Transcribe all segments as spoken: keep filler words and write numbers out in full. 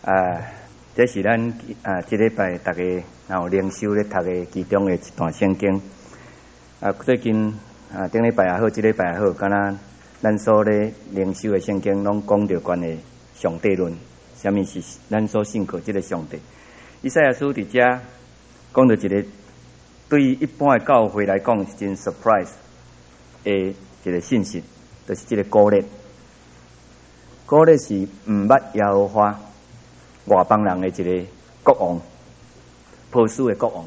啊，这是咱啊，这礼拜大家有灵修咧读的其中的一段圣经。啊，最近啊，顶礼拜也好，这礼拜也好，敢若咱所咧灵修的圣经，拢讲到关于上帝论，什么是咱所信靠这个上帝？以赛亚书伫遮讲到一个对于一般的教会来讲是真 surprise 的一个信息，就是这个鼓励。鼓励是毋捌耶和华外邦人的一个国王，波斯的国王。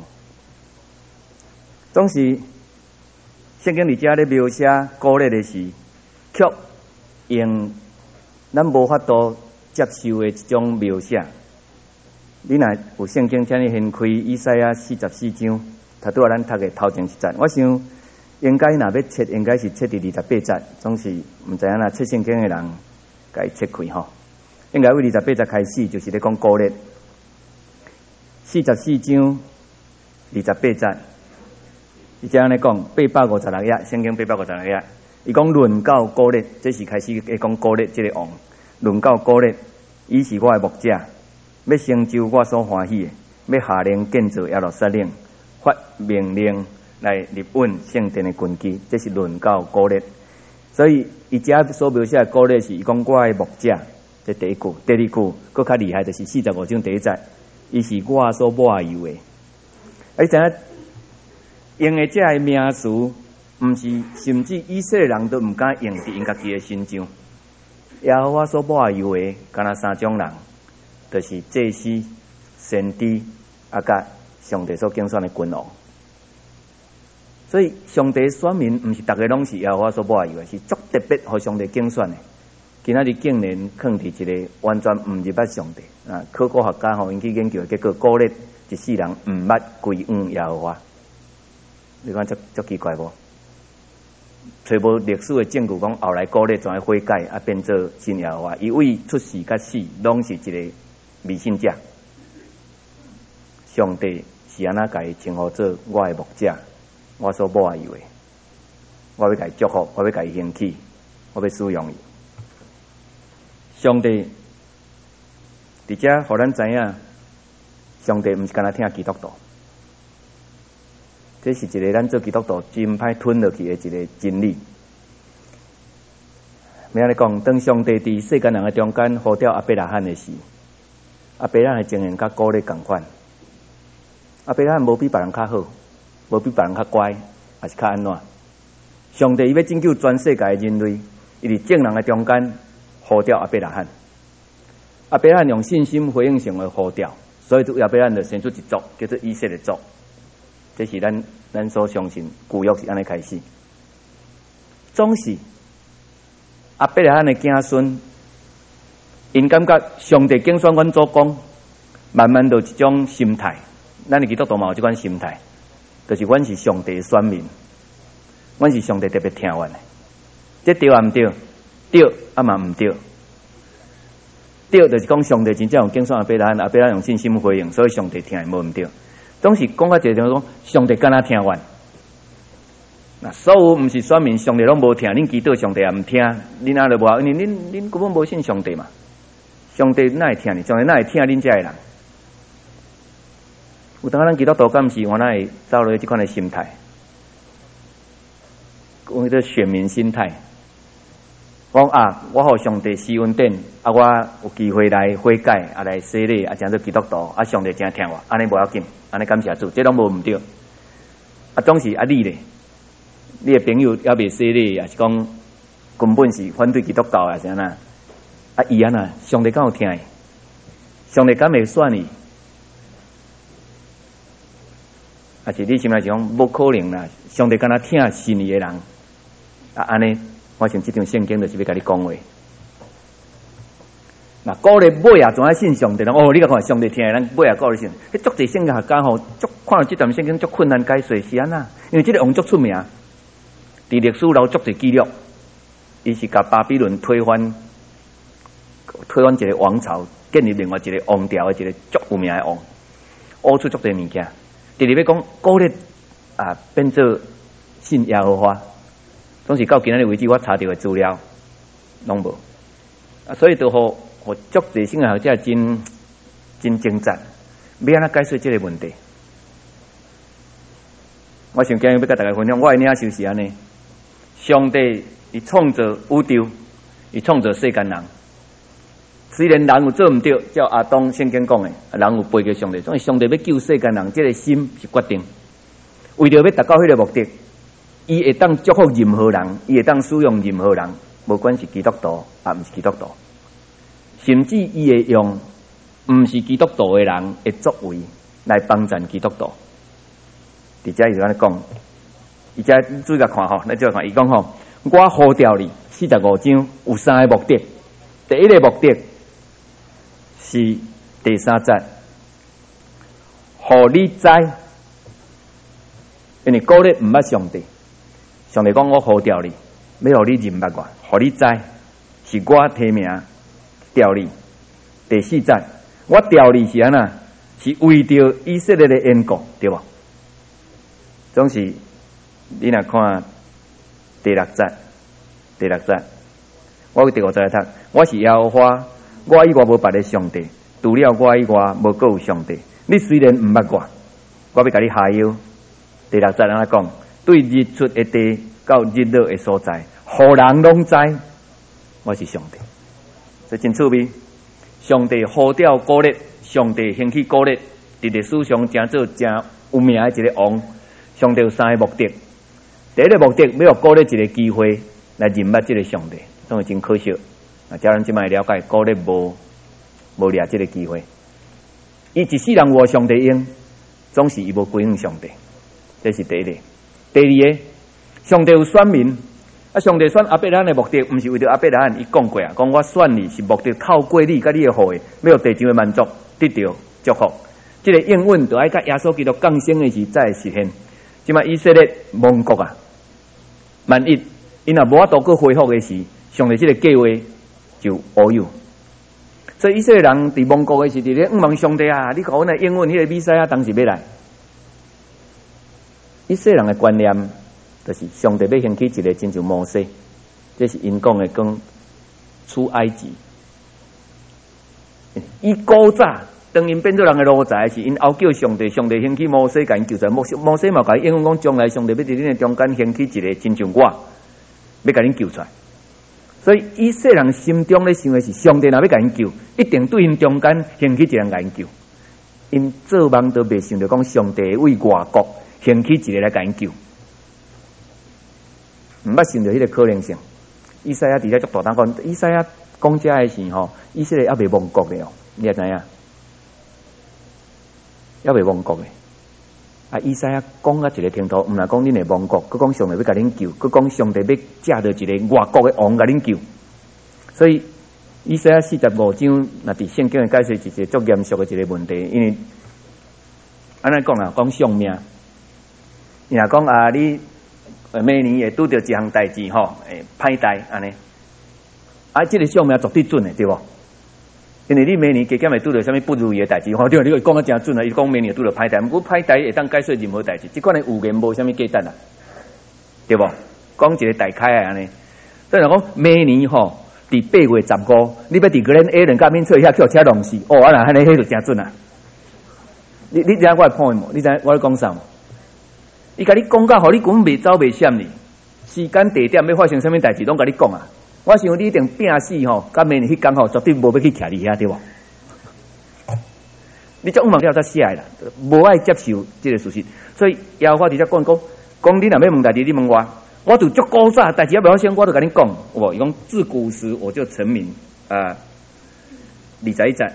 总是圣经伫遮咧描写鼓励的是，却用咱无法度接受的一种描写。你若有圣经，请你掀开以赛亚四十四章，头拄仔咱读的头前一节，我想应该若要切，应该是切伫二十八节，总是毋知影若切圣经的人，该切开吼。应该为二十八节开始，就是咧讲鼓励。四十四章二十八节，伊这样咧讲八百五十六页，圣经八百五十六页，伊讲论到鼓励，这是开始咧讲鼓励这个王，论到鼓励，伊是我的牧者。要成就我所欢喜的，要下令建造耶路撒冷，发命令来立稳圣殿的根基，这是论到鼓励。所以伊遮所描写的鼓励是，伊讲我的牧者，这第一句；第二句佫较厉害，就是四十五章第一节，伊是我所抹油的。而且用的这个名词，毋是甚至以色列人都毋敢用伫因家己的身上。耶和华所抹油的，敢若三种人。就是祭司、先知，啊，甲上帝所竞选的君王。所以上帝选民毋是逐个拢是耶和华所抹油的，是足特别互上帝竞选的。今仔日竟然放伫一个完全毋入捌上帝啊！考古学家吼因去研究，结果鼓励一世人毋捌归向耶和华。你看足足奇怪无？找无历史的证据讲后来鼓励怎样悔改啊，变做信耶和华。伊为出世甲死，拢是一个未信者。上帝是安那甲伊称呼做我的牧者，我所抹油的，我要甲伊祝福，我要甲伊兴起，我要使用伊。上帝伫遮互咱知影，上帝毋是干那听基督徒，这是一个咱做基督徒真歹吞落去的一个真理。要安尼讲，当上帝伫世间人的中间呼召亚伯拉罕的时，阿伯拉罕的情形甲鼓励共款。阿伯拉罕无比别人较好，无比别人较乖，还是较安怎？上帝伊要拯救全世界的人类，伊伫众人的中间呼召阿伯拉罕。阿伯拉罕用信心回应上的呼召，所以阿伯拉罕就生出一族，叫做以色列族。这是咱咱所相信旧约是安尼开始。总是阿伯拉罕的子孙。因感觉上帝竞选阮做工，慢慢就一种心态。咱的基督徒嘛有这款心态，就是阮是上帝的选民，阮是上帝特别听阮的。这对啊毋对？对啊嘛毋对。对就是讲上帝真正用竞选阿伯拉罕，阿伯拉罕用信心回应，所以上帝听无毋对。总是讲到一个地方，讲上帝敢若听阮。那所有毋是选民，上帝拢无听，恁祈祷上帝也毋听，恁阿就无，因为恁恁根本无信上帝嘛。上帝哪会听你？上帝哪会听恁遮个人？有当咱基督徒敢毋是原来会走落即款的心态，讲做选民心态。讲啊，我互上帝施恩典，啊，我有机会来悔改，啊来洗礼，啊，成做基督徒，啊，上帝真听我，安尼无要紧，安尼感谢主，这拢无毋对。啊，总是啊你咧，你的朋友也未洗礼，也是讲根本是反对基督教，啊是安那？啊，伊安那，上帝敢有听伊？上帝敢会选伊？啊，是你心内是讲无可能啦，上帝敢若听信伊的人，啊，安尼，我想这张圣经就是要甲你讲话。那鼓励尾啊，怎啊信上帝？哦，你甲看上帝听的，咱尾啊鼓励信。迄足侪圣经学家吼，足看到这段圣经足困难解说是安那？因为这个王足出名，伫历史留足侪记录，伊是甲巴比伦推翻。推翻一个王朝，建立另外一个王朝的一个足有名的王，挖出足多物件。第二要讲鼓励啊，变做信耶和华，总是到今仔日为止，我查到的资料拢无啊，所以就互互足侪圣学者真真挣扎，要安怎解决这个问题？我想今日要跟大家分享，我的领袖是安尼：上帝伊创造宇宙，伊创造世间人。虽然人有做唔对，照阿当圣经讲的，人有背过上帝，所以上帝要救世间人，这个心是决定。为着要达到迄个目的，伊会当祝福任何人，伊会当使用任何人，无管是基督徒啊，毋是基督徒，甚至伊会用毋是基督徒的人的作为来帮助基督徒。伫遮伊就安尼讲，伊遮注意甲看吼，咱注意看，伊讲吼，我呼召你四十五章有三个目的，第一个目的是第三节，互你知。因为古日毋捌上帝，上帝讲我呼召你，要互你认捌我，互你知是我提名调你。第四节，我调你是安那？是为着以色列的缘故，对无？总是你若看第六节，第六节，我有第五节来读，我是耶和华，我以外无别的上帝，除了我以外无各有上帝。你虽然毋捌我，我要甲你下药。第六节安尼讲，对日出的地到日落的所在，互人拢知我是上帝。这真趣味。上帝呼召古列，上帝兴起古列，伫历史上真做真有名的一个王。上帝有三个目的，第一个目的要互古列一个机会来认捌这个上帝，所以真可惜。啊，叫人即摆了解古列无无掠这个机会，伊一世人活上帝应，总是伊无归向上帝。这是第一个。第二个，上帝有选民，啊，上帝选阿伯兰的目的，毋是为着阿伯兰，伊讲过啊，讲我选你是目的透过你甲你的后裔，要地上的满足，得到祝福。这个应允就爱甲耶稣基督降生的时才会实现。即摆以色列亡国啊，万一因若无法度去恢复的时，上帝这个计划就无有。所以以色列人伫亡国的时，伫咧仰望上帝啊，你甲阮来应允迄个弥赛亚当时要来。以色列人的观念，就是上帝要兴起一个亲像摩西，这是因讲的讲出埃及。伊古早当因变做人的奴才是因后叫上帝，上帝兴起摩西甲因救出来。摩西摩西嘛甲因应允讲，将来上帝要伫恁的中间兴起一个亲像我，要甲恁救出来。所以以色列人心中咧想的是，上帝若要甲因救，一定对因中间兴起一个人甲因救。因做梦都袂想着讲上帝为外国兴起一个来甲因救，毋捌想到迄个可能性。以赛亚伫咧足大胆讲，以赛亚讲遮的时吼，以色列还未亡国的哦，你也知影，还未亡国的。啊，以赛亚讲啊一个程度，毋若讲恁会亡国，佮讲上帝要甲恁救，佮讲上帝要借着一个外国的王甲恁救。所以以赛亚四十五章，若伫圣经的解释，是一个足严肃的一个问题，因为安尼讲啊，讲性命。伊若讲啊，你明年会拄着一项代志吼，会歹代安尼，啊，这个性命绝对准的，对无？因为你明年加减会拄着啥物不如意的代志，吼，对，你讲啊真准啊，伊讲明年会拄着歹代，毋过歹代会当解释任何代志，即款的预言无啥物价值啊，对无？讲一个大开啊安尼，所以讲明年吼，伫八月十五，你要伫个人 A 人甲面出遐叫车弄死，哦，啊那安尼迄就真准啊！你你知影我的 point 无？你知我咧讲啥无？伊甲你讲到，互你根本袂走袂闪你，时间地点要发生啥物代志，拢甲你讲啊！我想你一定拼死吼，甲明年迄工吼，绝对无要去徛你遐，对无？你足忘了才写啦，无爱接受这个事实。所以耶和华伫遮讲讲，讲你若要问代志，你问我，我就足古早代志还袂发生，我就甲你讲，有无？伊讲自古时我就成名啊，二十一节，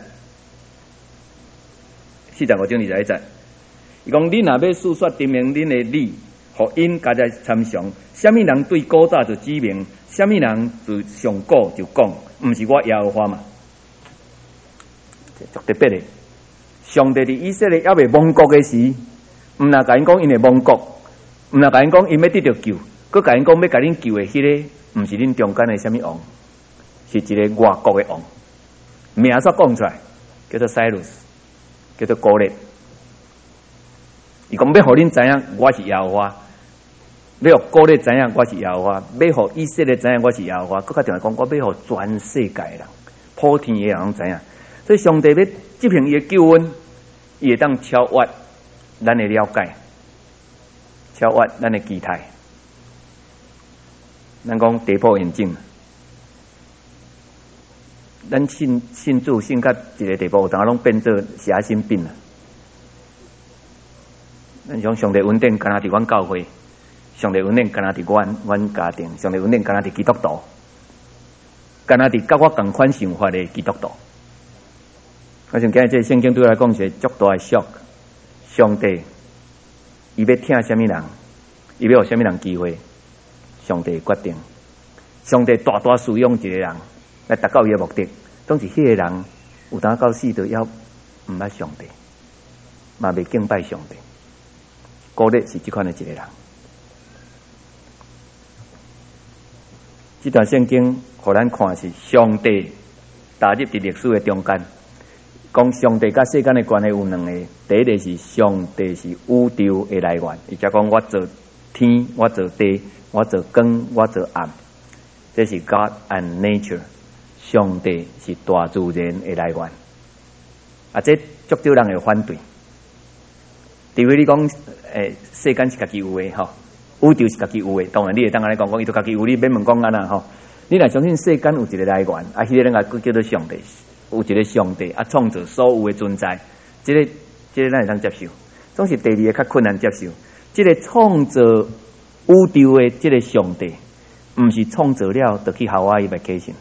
四十五章二十一节。伊讲，恁若要诉说证明恁的理，互因家在参详。什么人对古早就指明，什么人对上古就讲，毋是我耶和华嘛？足特别的，上帝伫以色列还未亡国的时，毋若甲因讲因会亡国，毋若甲因讲因要得到救，佮甲因讲要甲恁救的迄个，毋是恁中间的什么王，是一个外国的王，名煞讲出来，叫做塞鲁斯，叫做古列。伊讲要互恁知影我是耶和华，要互古列知影我是耶和华，要互以色列知影我是耶和华，佮较重要讲，我要互全世界的人、普天的人知影。 所以上帝要执行伊的救恩，伊会当超越咱的了解，超越咱的期待。咱讲跌破眼镜，咱信信主信到一个地步，有当拢变做邪心病了。咱讲上帝恩典，敢若伫阮教会；上帝恩典，敢若伫阮阮家庭；上帝恩典，敢若伫基督徒，敢若伫甲我同款想法的基督徒。我想今日这圣经对我来讲是足大的 shock。上帝，伊要听什么人，伊要有什么人机会，上帝决定。上帝大大使用一个人来达到伊的目的，总是迄个人有当到死都要毋捌上帝，嘛未敬拜上帝。高烈是这款的一个人。这段圣经互咱看是上帝踏入伫历史的中间。讲上帝甲世间的关系有两个，第一个是上帝是宇宙的来源，伊则讲我做天，我做地，我做光，我做暗，这是 God and nature。上帝是大自然的来源，啊，这足少人会反对。除非你讲，诶，世间是家己有的吼，宇宙是家己有的，当然你会当安尼讲，讲伊都家己有，你免问讲安那吼。你若相信世间有一个来源，啊，迄、那个人个叫做上帝。有一个上帝啊，创造所有的存在，这个这个咱会当接受。总是第二个较困难接受。这个创造宇宙的这个上帝，毋是创造了就去夏威夷vacation。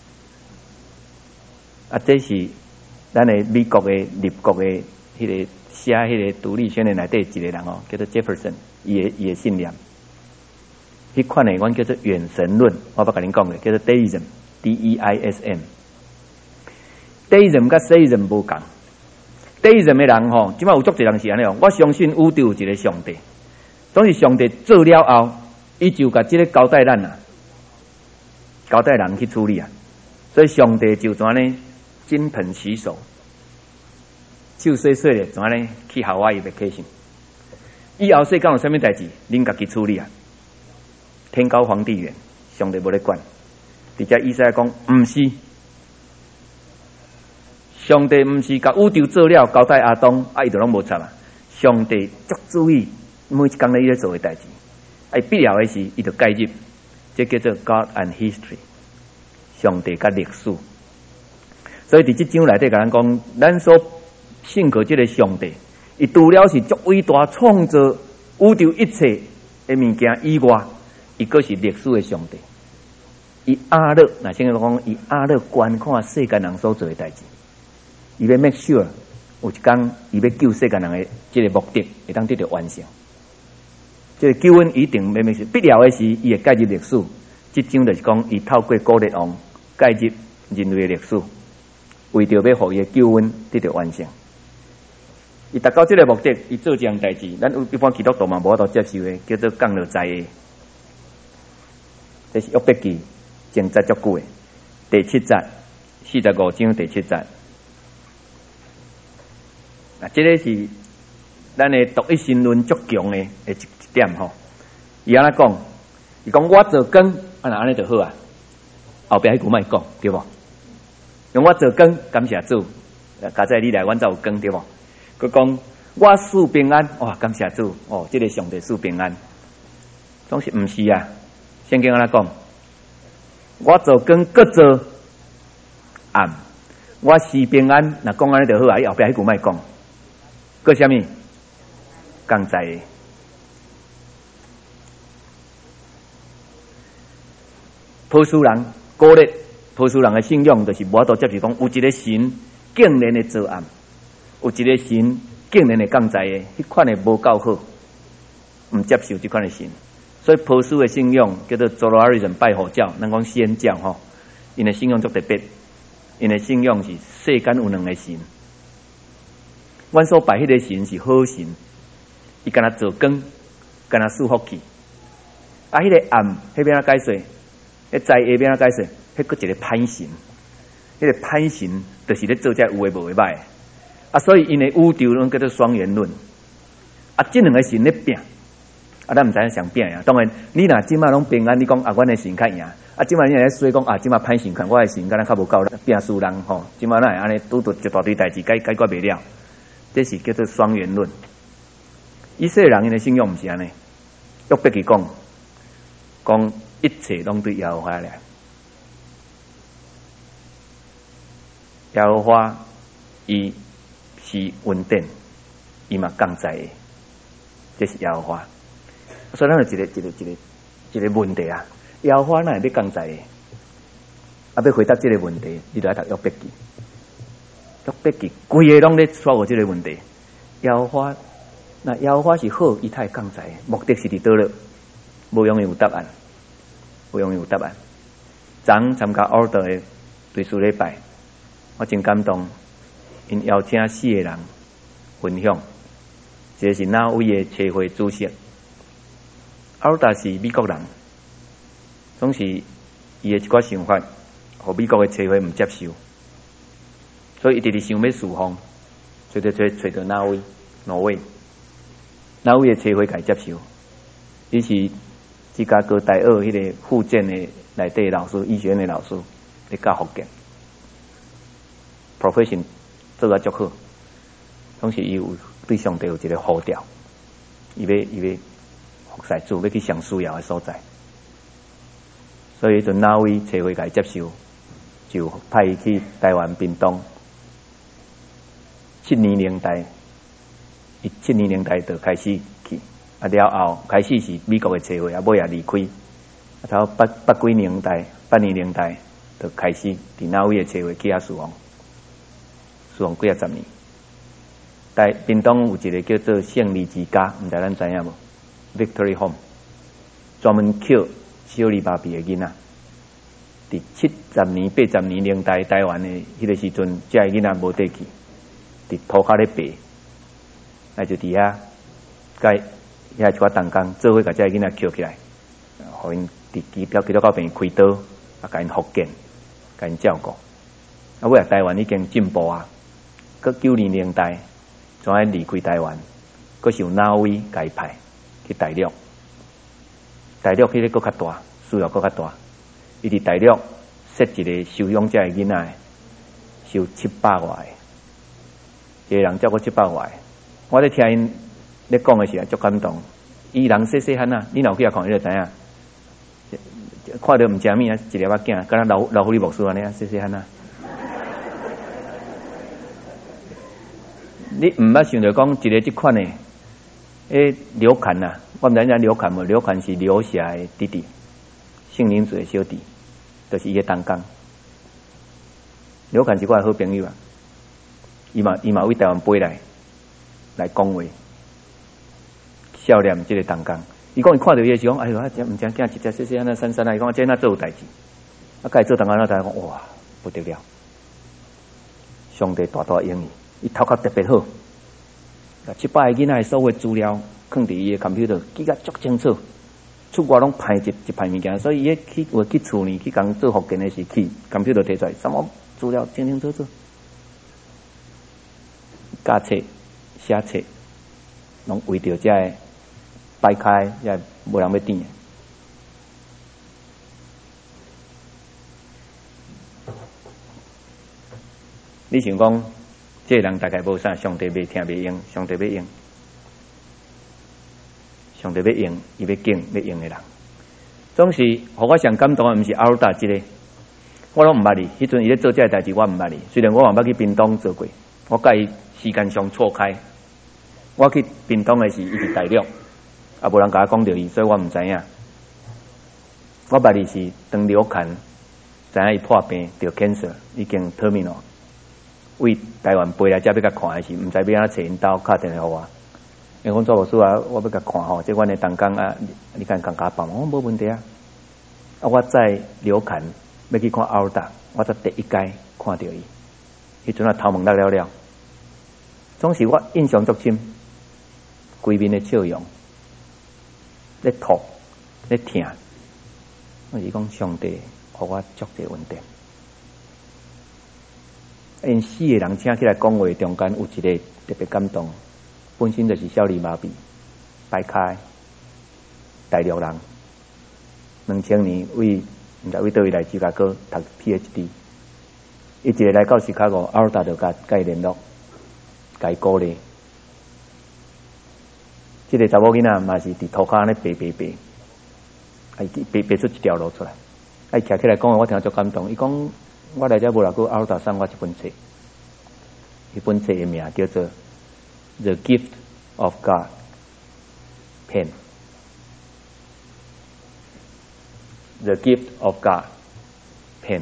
啊，这是咱的美国的立国的迄个写迄个独立宣言内底一个人哦，叫做 Jefferson， 伊的伊的信念。迄款的阮叫做远神论，我捌甲恁讲的，叫做 Deism，D E I S M。Deism 甲 Theism 无共。Deism 的人吼，即摆有足侪人是安尼哦。我相信宇宙有一个上帝，总是上帝做了后，伊就甲即个交代咱啊，交代人去处理啊。所以上帝就怎呢？金盆洗手，手洗洗咧，怎呢？去夏威夷 vacation。以后世间有啥物代志，恁家己处理啊。天高皇帝远，上帝无咧管。伫遮以赛亚讲，毋是。上帝毋是甲宇宙做了，交代阿当，啊伊就拢无插啊。上帝足注意每一工咧伊咧做诶代志，啊伊必要诶时，伊就介入，这叫做 God and History， 上帝甲历史。所以伫即章内底甲咱讲，咱所信靠即个上帝，伊除了是足伟大创造宇宙一切诶物件以外，伊阁是历史诶上帝。伊阿勒，那先讲伊阿勒观看世间人所做诶代志。伊要 make sure 有一天伊要救世间人的这个目的会当得到完成。这个救恩一定要 make sure， 必要的是伊会介入历史。即章就是讲伊透过古列王介入人类的历史，为着要互伊的救恩得到完成。伊达到这个目的，伊做这样代志，咱一般基督徒嘛无法度接受的，叫做降落在的。这是约伯记前节足久的第七节，四十五章第七节。啊，这个是咱的独一神论足强的一一点吼。伊安怎讲？伊讲我做光，啊那安尼就好啊。后壁迄句莫讲对无？用我做光，感谢主。家在你来，阮才有光对无？佮讲我赐平安，哇，感谢主哦，这个上帝赐平安。总是毋是啊？圣经安怎讲？我做光，佮做暗。我施平安，若讲安尼就好啊。伊后壁迄句莫讲。个什么？降灾的。波斯人高烈，波斯人的信仰就是无法度接受讲有一个神竟然会做暗，有一个神竟然会降灾的，迄款的无够好，毋接受这款的神。所以波斯的信仰叫做 Zoroastrianism 拜火教，咱讲仙教吼，因的信仰足特别，因的信仰是世间有两个神。阮所拜迄个神是好神，伊敢若做光，敢若赐福气。啊，迄、那个暗，迄边啊解释，迄在下边啊解释，迄个一个歹神，迄、那个歹神就是咧做遮有诶无诶歹。啊，所以因诶宇宙论叫做双元论。啊，这两个神咧拼， 啊，咱毋知影上拼啊。当然，你若即马拢平安，你讲啊，阮的神较赢。啊，即马你来说讲啊，即马歹神看我的神，敢若较无够拼输人吼。即马咱会安尼拄着一大堆代志解解决袂了，这是叫做双元论。以色列人因的信仰毋是安尼。约伯记讲，讲一切拢对耶和华来。耶和华伊是稳定，伊嘛降灾的，这是耶和华。所以咱有一个一个一个一个问题啊，耶和华哪会要降灾的？啊，要回答这个问题，你就要读约伯记。约伯记规个拢咧说我这个问题。耶和华，那耶和华是好，伊才会降灾，目的是伫倒落，无容易有答案，无容易有答案。昨参加奥德的对书礼拜，我真感动，因邀请四个人分享，一个是哪位的社会主席。奥达是美国人，总是伊的一寡想法，互美国的社会毋接受，所以伊直直想要释放，找到找找到哪位哪位哪位的社会甲伊接受。伊是芝加哥大学迄个复健的内底老师，医学院的老师，咧教福建 ，profession 做啊足好，总是伊有对上帝有一个呼召，伊要伊要。服侍主要去上需要的所在，所以就哪位社会甲伊接受，就派伊去台湾屏东。七年年代，伊七年年代就开始去，啊了后开始是美国的社会，啊尾也离开，啊到八八几年代、八年年代就开始伫哪位的社会去遐侍奉，侍奉几啊十年。在屏东有一个叫做胜利之家，毋知咱知影无？ Victory Home 专门捡小儿麻痹的囡仔，伫七十年、八十年年代台湾的迄个时阵，遮个囡仔无地去，伫涂骹咧爬，那就伫遐，甲遐一寡同工做伙，甲遮个囡仔捡起来，互因伫基督基督教病开刀，啊，甲因复健，甲因照顾。啊，尾啊，台湾已经进步啊，搁九零年代，怎爱离开台湾，搁是有哪位甲伊派？ 去大陆，大陆迄个搁较大，需要搁较大。伊伫大陆设一个收养遮个囡仔，收七百外个，一个人照顾七百外个。我咧听因咧讲的时候，足感动。伊人细细汉啊，你若去遐看，你就知影。看到毋食物啊，一粒仔囝，敢若老老虎利牧师安尼啊，细细汉啊。你毋捌想着讲一个即款的。 诶，刘侃呐，我毋知影刘侃无？刘侃是刘霞的弟弟，姓林子的小弟，就是伊的同工。刘侃是我的好朋友啊，伊嘛伊嘛为台湾飞来来讲话，笑脸即个同工。伊讲伊看到伊的时候，哎呦，啊，毋正囝一只细细安那闪闪啊，伊讲这哪做有代志，啊，甲伊做同工，那大家讲哇不得了，上帝大大应伊，伊头壳特别好。 七百个囡仔所有资料放伫伊个 computer， 记甲足清楚，厝外拢排一一排物件，所以伊去话去厝呢去共做福建的时去 computer 摕出来，什么资料清清楚楚，教册、写册，拢为着遮个摆开，遮无人要点。你想讲？ 这个人大概无啥，上帝袂听袂用，上帝要用，上帝要用，伊要敬要用的人，总是互我上感动的，毋是阿鲁达即个，我拢毋捌你。迄阵伊咧做这个代志，我毋捌你。虽然我也捌去屏东做过，我甲伊时间上错开。我去屏东的是伊伫大陆，啊无人甲我讲着伊，所以我毋知影。我捌你是当刘侃，知影伊破病得 cancer， 已经 terminal。 为台湾飞来遮要甲看的时，毋知要安怎找因兜，敲电话互我。因讲做牧师啊，我要甲看吼，即阮的同工啊，你敢共甲帮忙？我无问题啊。啊，我在刘侃要去看奥达，我才第一届看到伊。迄阵啊，头毛落了了，总是我印象足深，规面的笑容，咧吐，咧疼。我是讲上帝，互我足者稳定。 因四个人请起来讲话，中间有一个特别感动，本身就是小儿麻痹，摆开， 大陆人，两千年为毋知为倒位来芝加哥读 P H D， 伊一个来到芝加哥，阿尔达就甲甲伊联络，甲伊鼓励。即、這個查某囡仔嘛是伫涂骹安尼爬爬爬，啊爬爬出一條路出來，啊伊徛起來講，我聽足感動。伊講我來遮無偌久，阿爾達送我一本冊，迄本冊的名叫做《The Gift of God Pen》。The gift of God pen，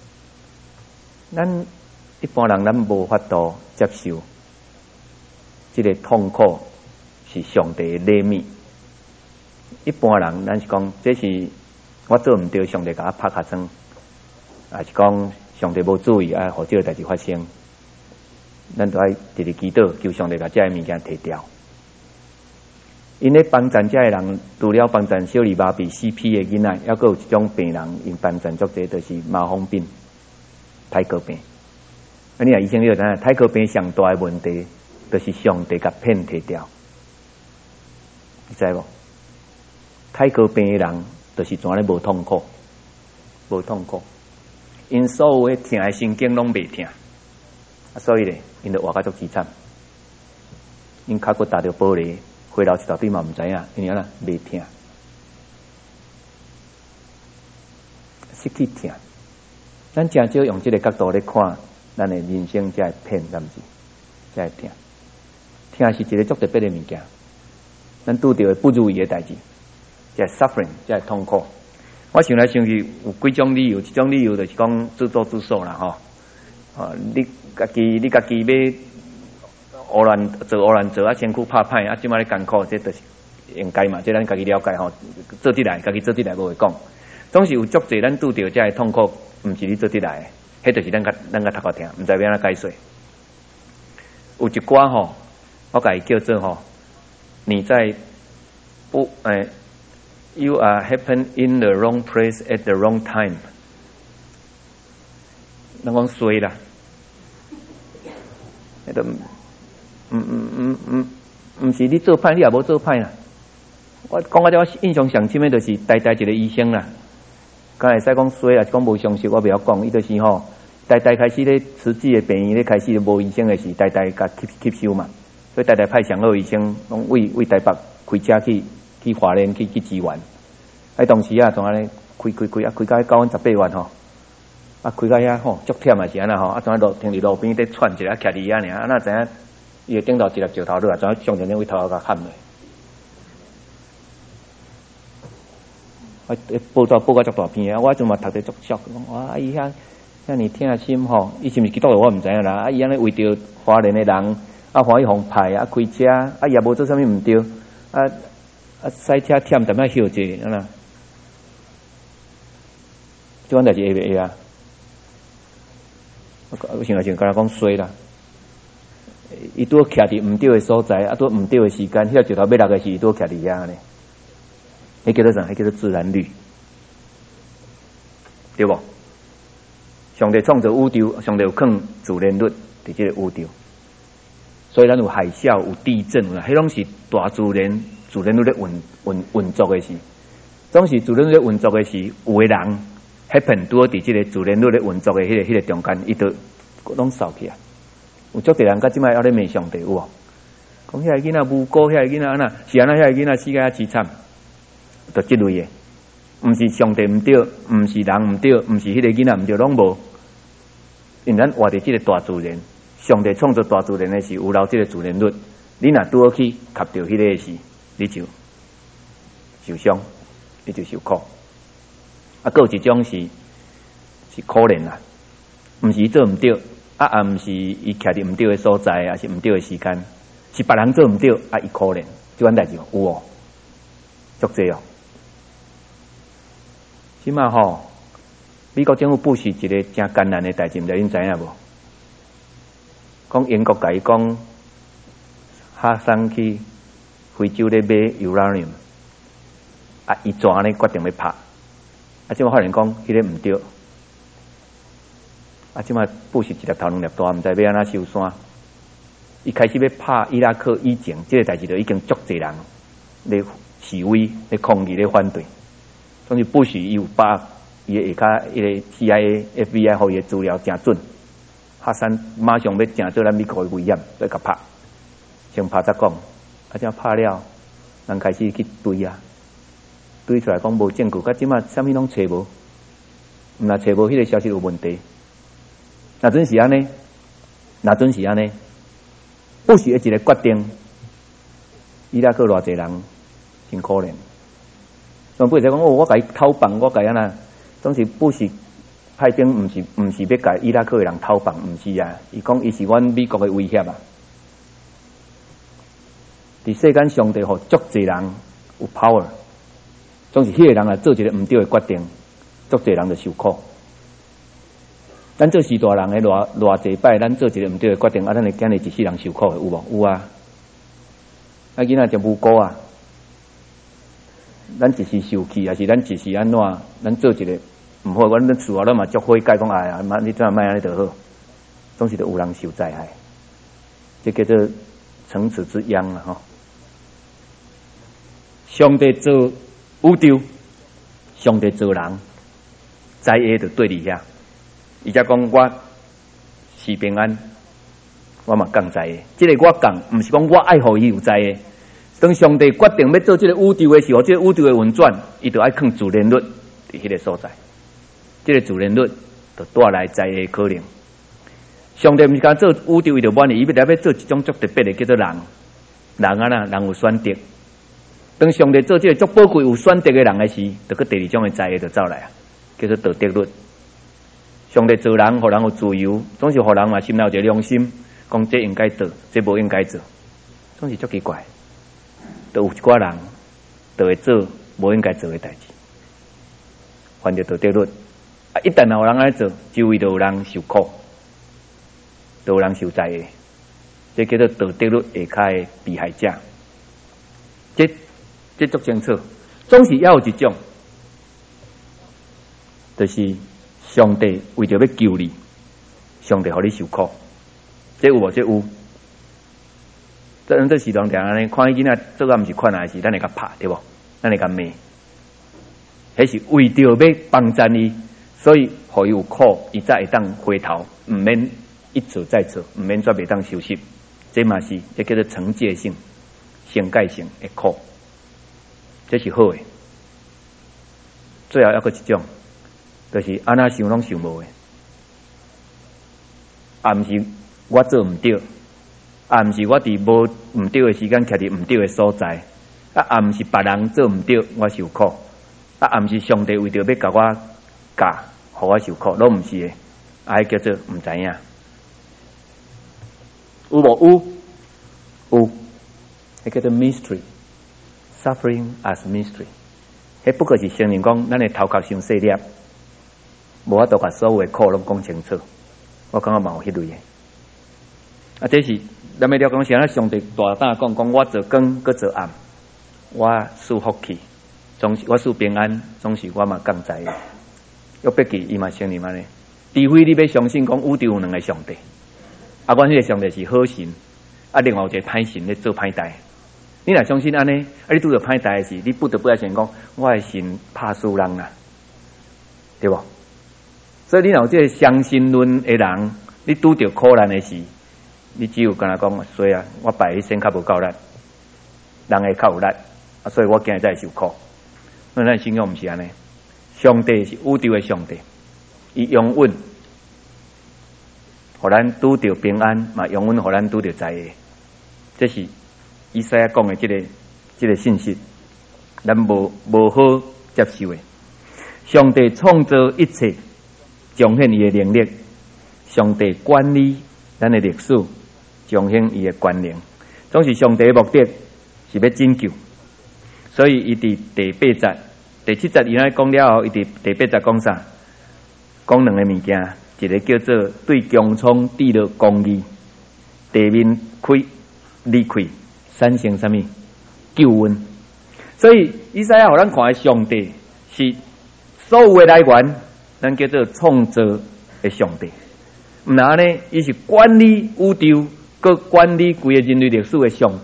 咱一般人咱无法度接受，这个痛苦是上帝的礼物。一般人咱是讲，这是我做唔对，上帝甲我拍下窗，也是讲上帝无注意啊，互这个代志发生，咱都爱直直祈祷，求上帝甲这个物件摕掉。因咧帮助遮诶人，除了帮助小儿麻痹 C P 诶囡仔，还佫有一种病人，因帮助足侪，就是麻风病、太哥病。啊，你若医生你就知影，太哥病上大诶问题，就是上帝甲片摕掉，你知无？太哥病诶人，就是怎咧无痛苦，无痛苦，因所有诶疼诶神经拢袂疼，啊，所以咧，因就活甲足凄惨，因脚骨打着玻璃。回头一大堆嘛唔知影，因为啦袂疼，失去疼。咱真少用这个角度来看，咱的人生才会骗，敢毋是？才会疼。疼是一个足特别的物件。咱拄着不如意的代志，才会 suffering， 才会痛苦。我想来想去，有几种理由，一种理由就是讲自作自受啦，吼。啊，你家己你家己要。胡乱做胡乱做啊，身躯拍歹啊，即摆咧艰苦，这就是应该嘛，这咱家己了解吼。做得来，家己做得来无会讲。总是有足侪咱拄着这个痛苦，毋是你做得来的，迄就是咱甲咱甲读好听，毋知要安怎解释。有一寡吼，我甲伊叫做吼，你在不诶、欸、，you are happen in the wrong place at the wrong time。咱讲衰啦，迄个。唔唔唔唔，唔是你做歹，你也无做歹啦。我讲到这，我印象上深的，就是呆呆一个医生啦。刚会使讲衰啊，是讲无常识，我袂晓讲。伊就是吼，呆呆开始咧，实际的病院咧开始就无医生的事，呆呆甲吸吸收嘛。所以呆呆派上好医生，拢为为台北开车去去华联去去支援。迄当时啊，从安尼开开开啊，开到九万十八万吼。啊，开到遐吼，足忝也是安那吼。啊，从路停伫路边咧喘一下，徛伫遐尔，啊，哪知影？伊个顶头一粒石头落来，怎上前面位头甲砍落。我报道报到足大片啊！我阵嘛读得足俗，讲哇，伊遐遐尼疼心吼，伊是毋是基督徒我毋知影啦。啊，伊安尼为着华人的人，啊，欢喜互派啊，开车啊，也无做啥物毋对，啊啊，赛车忝淡仔休者，安那，即款代志会袂会啊？我想来想，敢若讲衰啦。伊拄徛伫毋对的所在，啊，拄毋对的时间，迄个石头要落的时，伊拄徛伫遐呢。迄叫做啥？迄叫做自然律，对无？上帝创造宇宙，上帝有放自然律伫即个宇宙，所以咱有海啸、有地震，迄拢是大自然自然律咧运运运作的事。总是自然律咧运作的时，有个人 happen 拄伫即个自然律咧运作的迄、那个迄、那个中间，伊都拢扫起来。有足侪人甲即摆还咧骂上帝有无？讲遐个囡仔无辜，遐个囡仔安那是安那，遐个囡仔死个遐凄惨，就即类的，毋是上帝毋对，毋是人毋对，毋是迄个囡仔毋对，拢无。因咱活伫即个大自然，上帝创造大自然的时，有留即个自然律。你若拄好去卡着迄个时，你就受伤，你就受苦。啊，还有一种是是可怜啦，毋是伊做毋对。啊，也毋是伊徛伫毋对的所在，也是毋对的时间，是别人做毋对，啊，伊可怜，即款代志有哦，足济哦。即马吼，美国政府布是一个真艰难的代志，毋知恁知影无？讲英国甲伊讲，哈桑去非洲咧买 uranium， 啊，伊怎呢决定要拍？啊，即马发现讲迄个毋对。啊！即摆布是一粒头两粒大，毋知要安怎收山。伊开始要拍伊拉克以前，即、这个代志就已经足侪人咧示威、咧抗议、咧反对。总是不许伊有把伊个下骹迄个 C I A、F B I 互伊个资料诚准，学生马上要诚做咱美国的威严，要甲拍。先拍则讲，啊，这拍了，人开始去追啊，追出来讲无证据，甲即马啥物拢找无，毋若找无，迄个消息有问题。若准是安尼，若准是安尼，不是一个决定。伊拉克偌济人真可怜。总不会讲哦，我甲伊偷放，我甲伊安那，总是不是派兵，毋是毋是要甲伊拉克的人偷放，毋是啊。伊讲伊是阮美国的威胁啊。伫世间上帝互足济人有 power， 总是迄个人啊做一个毋对的决定，足济人就受苦。咱做士大人的偌偌济摆，咱做一个毋对的决定，啊，咱会惊你一世人受苦的，有无？有啊。啊，囡仔就无辜啊。咱一时受气，还是咱一时安怎？咱做一个毋好，阮咱厝后咱嘛足悔改，讲哎呀，妈你怎啊莫安尼就好？总是都有人受灾害，这叫做层次之殃啊！吼，上帝造宇宙，上帝造人，灾厄就对伫遐。伊才讲我是平安，我嘛降灾厄。这个我降，毋是讲我爱互伊有灾厄。当上帝决定要做这个宇宙的时候，这个宇宙的运转，伊就爱放自然律伫迄个所在。这个自然律就带来灾厄可能。上帝毋是讲做宇宙，伊就满意，伊要来要做一种足特别的，叫做人。人啊，人有选择。当上帝做这个足宝贵有选择的人的时，就个第二种的灾厄就走来啊，叫做道德律。上帝做人，互人有自由，总是互人嘛心内有一个良心，讲这应该做，这无应该做，总是足奇怪。都有一寡人，就会做无应该做的代志，犯着道德律。啊，一旦有人来做，周围就有人受苦，就有人受灾的。这叫做道德律下骹的被害者。这这足清楚，总是要有一种，就是上帝为着要救你，上帝互你受苦。这有无？这有。咱这时常常安尼，看伊囡仔做啊，毋是款啊是，咱会甲拍对无？咱会甲骂，迄是为着要帮助伊，所以互伊有苦，伊才会当回头，毋免一错再错，毋免煞袂当收拾。这嘛是，这叫做惩戒性、先盖性的苦，这是好的。最后还佫一种，就是安那想拢想无的，啊，毋是我做毋对。啊，毋是我伫无毋对的时间徛伫毋对的所在，啊，啊，毋是别人做毋对，我受苦，啊，啊，毋是上帝为着要甲我教，互我受苦，拢毋是的，啊，叫做毋知影，有无有？有，迄叫做 mystery，suffering as mystery， 迄不过是承认讲，咱的头壳伤细粒，无法度甲所有的苦拢讲清楚，我感觉嘛有迄类的，啊，这是。咱要了讲是安，上帝大胆讲讲，我做光，搁做暗，我赐福气，总是我赐平安，总是我嘛降灾的。要别记，伊嘛承认安尼。除非你要相信讲宇宙有两个上帝，啊，阮迄个上帝是好神，啊，另外有一个歹神咧做歹代。你若相信安尼，啊，你拄着歹代的时，你不得不要先讲，我的神怕死人啊，对无？所以你若有这个相信论的人，你拄着苦难的时。你只有跟他讲，所以啊，我拜迄身较无够力，人会较有力，啊，所以我今日才会受苦。那咱信仰毋是安尼，上帝是宇宙的上帝，伊永远，互咱拄着平安，嘛永远互咱拄着灾厄。这是以赛亚讲的这个这个信息，咱无无好接受的。上帝创造一切，彰显伊的能力，上帝管理咱的历史。彰显伊的权能，总是上帝的目的是要拯救，所以伊伫第八节、第七节伊安尼讲了后，伊伫第八节讲啥？讲两个物件，一个叫做对穹苍立了公义，地面开离开，产生啥物救恩。所以以赛亚互咱看的上帝是所有的来源，咱叫做创造的上帝。毋然呢，伊是管理宇宙。佮管理规个人类历史的上帝，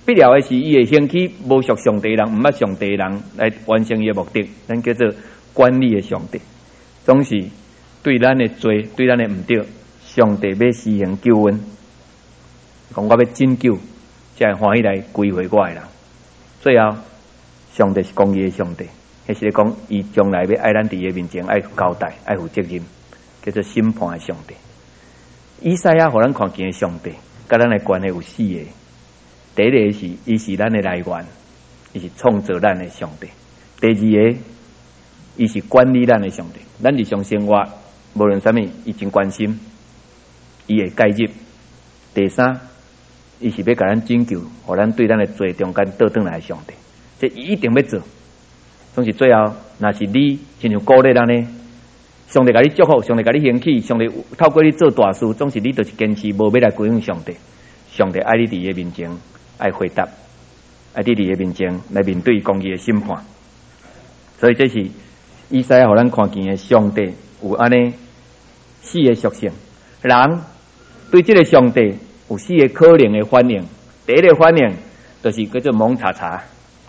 必了的是，伊会兴起无属上帝的人、毋捌上帝的人来完成伊的目的，咱叫做管理的上帝。总是对咱的罪、对咱的毋对，上帝要施行救恩，讲我要拯救，才会欢喜来归回我的人。最后，上帝是公义的上帝，迄是咧讲伊将来要爱咱伫伊面前爱交代、爱负责任，叫做审判的上帝。以赛亚互咱看见的上帝，甲咱的关系有四个。第一个是，伊是咱的来源，伊是创造咱的上帝；第二个，伊是管理咱的上帝，咱日常生活无论啥物，伊真关心，伊会介入。第三，伊是要甲咱拯救，互咱对咱的罪中间倒转来的上帝，这伊一定要做。总是最后，若是你亲像鼓励咱呢，上帝甲你祝福，上帝甲你兴起，上帝透过你做大事，总是你就是坚持无要来归向上帝。上帝爱你伫伊面前。爱回答，爱伫你的面前来面对公义的审判，所以这是以赛亚互咱看见的上帝有安尼四个属性。人对这个上帝有四个可能的反应。第一个反应就是叫做懵查查，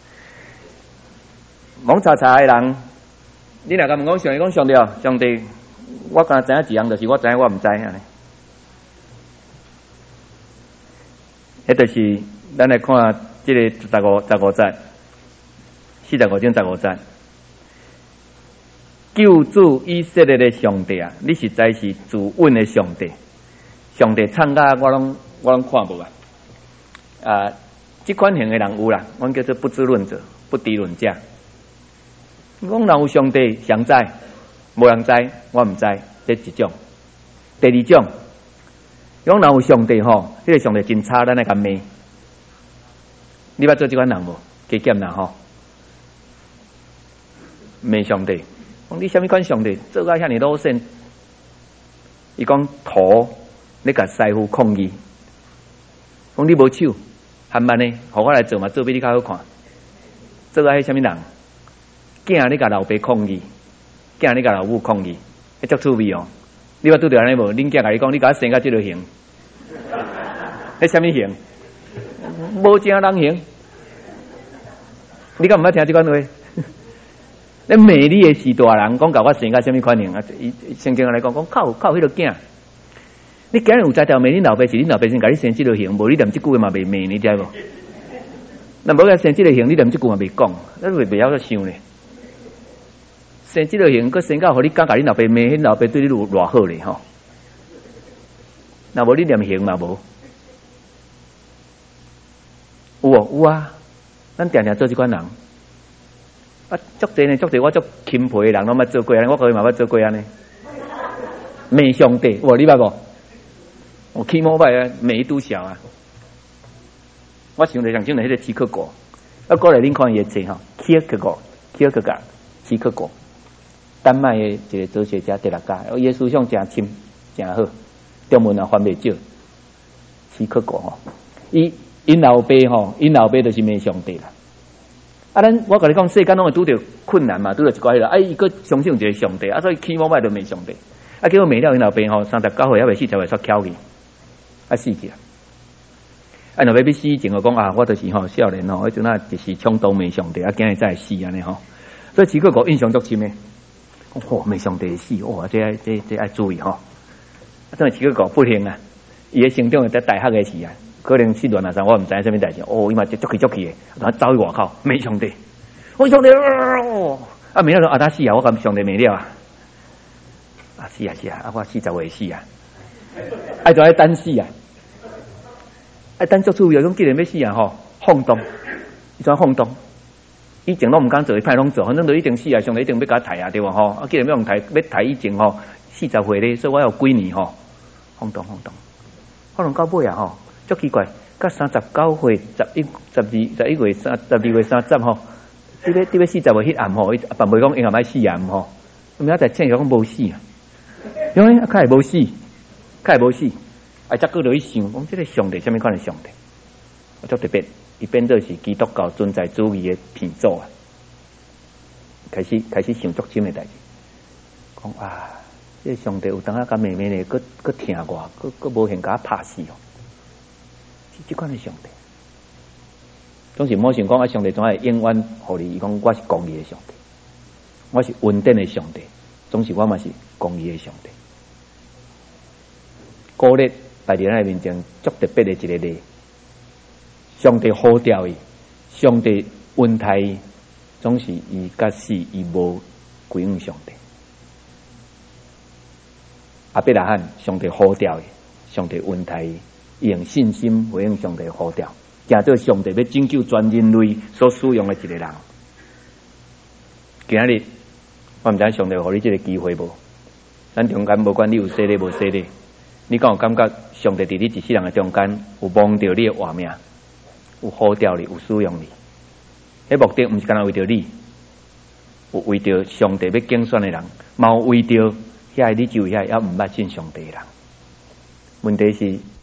懵查查的人，你若甲问讲上帝讲上帝哦，上帝，我敢知影一样，就是我知影我毋知安尼，迄就是。咱来看这个十五十五节，四十五章十五节，救主以色列的上帝啊，你实在是自稳的上帝。上帝唱甲我拢我拢看无啊！啊，这款型的人有啦，阮叫做不知论者、不敌论者。讲若有上帝常知，无人知，我毋知，这一种。第二种，讲若有上帝吼，这个上帝真差，咱来甲骂。你捌做这款人无？加减啦吼，骂上帝，讲你什么款上帝做甲遐尼老善？伊讲土，你甲师傅抗议，讲你无手，含慢呢，互我来做嘛，做比你较好看。做甲迄什么人？囝你甲老爸抗议，囝你甲老母抗议，迄足趣味哦。你捌拄着安尼无？恁囝甲你讲，你甲我生甲即个形，迄什么形？无正人形，你敢毋捌听即款话？咧骂你诶是大人，讲甲我生甲什么款形啊？伊圣经来讲，讲靠靠迄个囝，你今日有才调骂恁老爸是恁老爸先甲你生即个形，无你连即句话嘛袂骂，你知无？那无甲生即个形，你连即句嘛袂讲，你袂袂晓得想咧。生即个形，佮生到互你敢甲恁老爸骂，恁老爸对你偌偌好咧吼。那无你连形嘛无？有哦，有啊，咱定定做这款人，啊，足济呢，足济我足钦佩的人，拢捌做过安尼，我个嘛捌做过安尼。骂上帝，哇，你捌无？我起毛摆啊，骂伊拄小啊。我想着上种的迄个奇克果，啊，过来恁看伊的册吼，奇克果，奇克果，奇克果，丹麦的一个哲学家德拉加，耶稣像真深真好，中文也翻袂少，奇克果吼，伊。因老爸吼，因老爸就是骂上帝啦。啊，咱我甲你讲，世间拢会拄着困难嘛，拄着一寡迄个，啊，伊个相信一个上帝，啊，所以起码摆就骂上帝。啊，结果骂了因老爸吼，三十九岁还未死，才会煞翘去，啊死去啊！啊，若要要死前就讲啊，我就是吼少年吼，迄阵啊就是冲动骂上帝，啊，今日才会死安尼吼。所以几个个印象足深诶，哦，骂上帝死，哇，这爱这这爱注意吼。啊，真系几个个不幸啊，伊诶成长在大学诶时啊。可能四段啊，啥我唔知影什么代志。哦，伊嘛就足气足气的，然后走去外口骂上帝，我上帝哦，啊骂了啊，他死啊，我甲上帝骂了啊，啊死啊死啊，啊我四十岁死啊，爱就爱等死啊，爱等足趣味，讲既然要死啊吼，放动，伊怎放动？以前拢唔敢做，伊歹拢做，反正都已经死啊，上帝一定要甲他抬啊，对无吼？啊，既然要用抬，要抬以前吼，四十岁咧，所以我有几年吼，放动放动，可能到尾啊吼。足奇怪，甲三十九岁、十一、十二、十一月三、十二月三十吼，你要你要四十岁迄暗吼，伊爸袂讲因阿买死暗吼，明仔载请讲无死啊，因为啊，较会无死，较会无死，啊，则搁落去想，讲即个上帝什么款的上帝？足特别，伊变做是基督教存在主义的鼻祖啊，开始开始想足深的代志，讲啊，这个上帝有当啊甲妹妹呢，搁搁疼我，搁搁无限甲拍死哦。这款的上帝， 总是莫想讲啊，上帝总会永远互你，伊讲我是公义的上帝，我是稳定的上帝，总是我嘛是公义的上帝。古日在咱的面前足特别的一个例，上帝呼召伊，上帝恩待伊，总是伊甲死伊无归向上帝。阿伯拉罕，上帝呼召伊，上帝恩待伊，伊用信心回应上帝的呼召。行做上帝要拯救全人类所使用的一个人。今日我毋知上帝互你这个机会无？咱中间无管你有洗礼无洗礼，你敢有感觉上帝伫你一世人的中间有望到你的活命，有呼召你，有使用你？迄目的毋是干那为着你，有为着上帝要竞选的人，嘛有为着遐你周围遐也毋捌信上帝的人。问题是